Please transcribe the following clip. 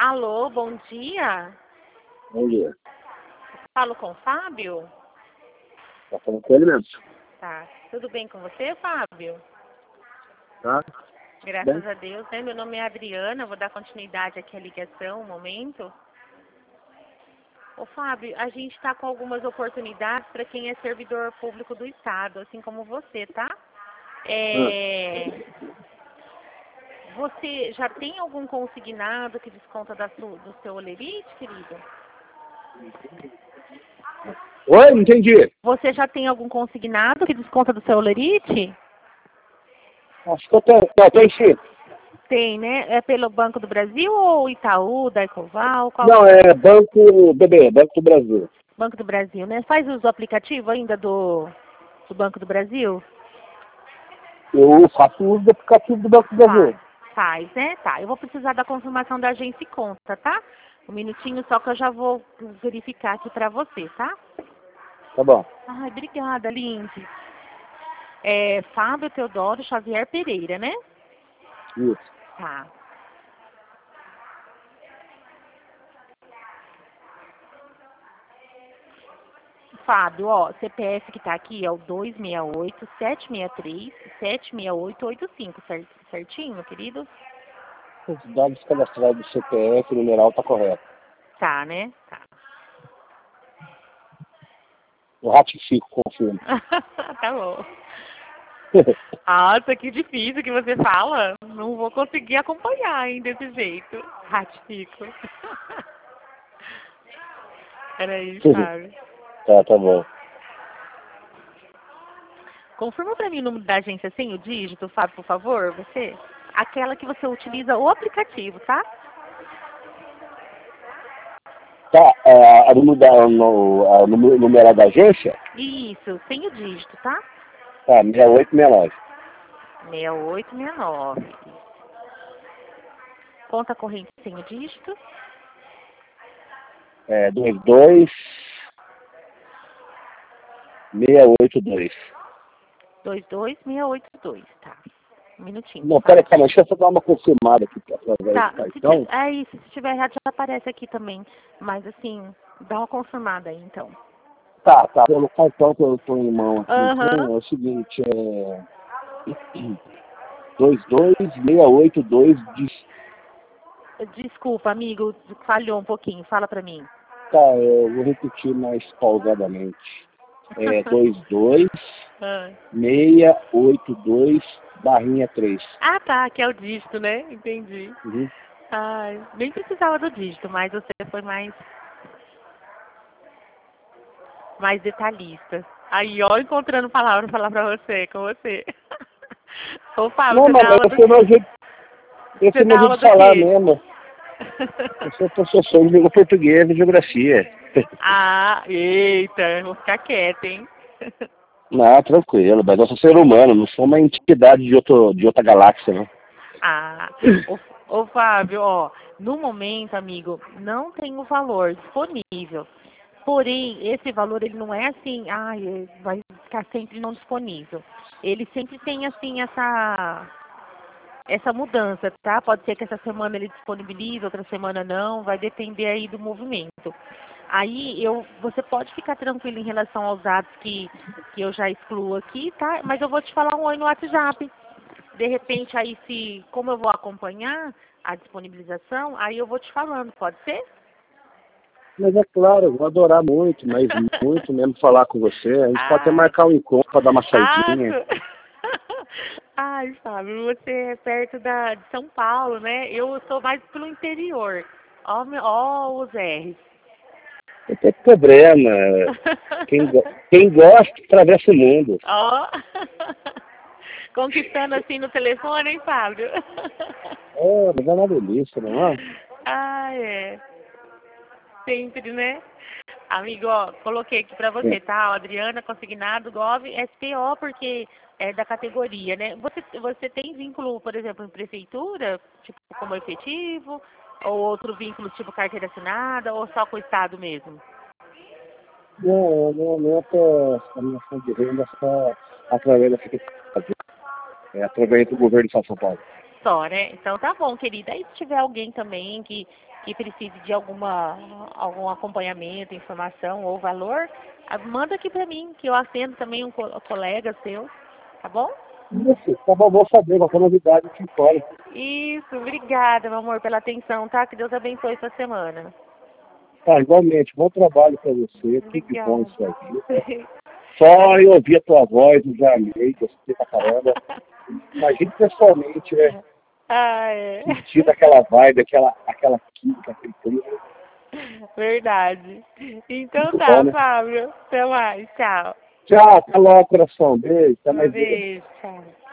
Alô, bom dia. Bom dia. Falo com o Fábio? Tá falando com ele mesmo? Tá. Tudo bem com você, Fábio? Tá? Graças a Deus, né? Meu nome é Adriana, vou dar continuidade aqui à ligação, um momento. Ô, Fábio, a gente está com algumas oportunidades para quem é servidor público do Estado, assim como você, tá? Você já tem algum consignado que desconta do seu olerite, querido? Oi, não entendi. Você já tem algum consignado que desconta do seu olerite? Acho que eu tenho sim. Tem, né? É pelo Banco do Brasil ou Itaú, da Ecoval? Qual? Não, é Banco BB, Banco do Brasil. Banco do Brasil, né? Faz uso do aplicativo ainda do Banco do Brasil? Eu faço uso do aplicativo do Banco do Brasil. Faz, né? Tá. Eu vou precisar da confirmação da agência e conta, tá? Um minutinho só que eu já vou verificar aqui pra você, tá? Tá bom. Ai, obrigada, Lindy. Fábio Teodoro Xavier Pereira, né? Isso. Tá. Fábio, ó, CPF que tá aqui é o 268-763-76885, certinho, querido? Os dados cadastrados do CPF, o numeral tá correto. Tá, né? Tá. Eu ratifico, confirmo. Tá bom. Nossa, que difícil que você fala. Não vou conseguir acompanhar, hein, desse jeito. Ratifico. Peraí, Fábio. Tá bom. Confirma pra mim o número da agência sem o dígito, Fábio, por favor, você? Aquela que você utiliza o aplicativo, tá? Tá, o numeral da agência? Isso, sem o dígito, tá? Tá, 6869. 6869. Conta corrente sem o dígito. 22682. 22682, tá. Um minutinho. Não, peraí, calma, deixa eu só dar uma confirmada aqui através Tá, do cartão. é isso, se tiver errado já aparece aqui também. Mas assim, dá uma confirmada aí então. Tá, pelo cartão que eu tô em mão aqui, Aham. então, é o seguinte, 22682 Desculpa, amigo, falhou um pouquinho, fala pra mim. Tá, eu vou repetir mais pausadamente. 22682/3. Ah, tá, que é o dígito, né? Entendi. Uhum. Ai, nem precisava do dígito, mas você foi mais detalhista. Aí, ó, encontrando palavra pra falar pra você, com você. Ô, Fábio, Não, você mas dá aula do esse é meu quê? jeito, esse Você é meu dá jeito aula de do falar quê? mesmo. Eu sou professor de língua portuguesa e geografia. Ah, eita, vou ficar quieta, hein? Não, tranquilo, mas eu sou ser humano, não sou uma entidade de outra galáxia, não. Ah, ô Fábio, ó, no momento, amigo, não tem o valor disponível. Porém, esse valor, ele não é assim, vai ficar sempre não disponível. Ele sempre tem, assim, essa mudança, tá? Pode ser que essa semana ele disponibilize, outra semana não, vai depender aí do movimento. Aí você pode ficar tranquilo em relação aos dados que eu já excluo aqui, tá? Mas eu vou te falar um oi no WhatsApp. De repente, aí como eu vou acompanhar a disponibilização, aí eu vou te falando, pode ser? Mas é claro, eu vou adorar muito, mas muito mesmo falar com você. A gente pode até marcar um encontro para dar uma saidinha. Ai, Fábio, você é perto de São Paulo, né? Eu sou mais pelo interior. Ó os R's. Não tem problema. Quem gosta, atravessa o mundo. Ó. Conquistando assim no telefone, hein, Fábio? Mas é uma delícia, não é? Ah, é. Sempre, né? Amigo, ó, coloquei aqui pra você, tá? Adriana, consignado, Gov, SPO, porque é da categoria, né? Você tem vínculo, por exemplo, em prefeitura, tipo, como efetivo? Ou outro vínculo, tipo carteira assinada, ou só com o Estado mesmo? Não, a minha fonte de renda só através da Secretaria, através do governo de São Paulo. Só, né? Então tá bom, querida. Aí se tiver alguém também que precise de algum acompanhamento, informação ou valor, manda aqui pra mim, que eu atendo também um colega seu, tá bom? Isso, tá bom, vou saber, qualquer novidade te informo. Isso, obrigada, meu amor, pela atenção, tá? Que Deus abençoe sua semana. Tá, igualmente, bom trabalho pra você, tudo de bom Obrigada. isso aí. Só eu ouvir a tua voz, eu já amei, gostei pra caramba. Imagina pessoalmente, né? Ah, é. Sentindo aquela vibe, aquela química, aquele clima. Verdade. Então Muito bom, tá, né? Fábio. Até mais. Tchau. Tchau, até logo, coração. Beijo, até Um mais vezes. beijo. Tchau.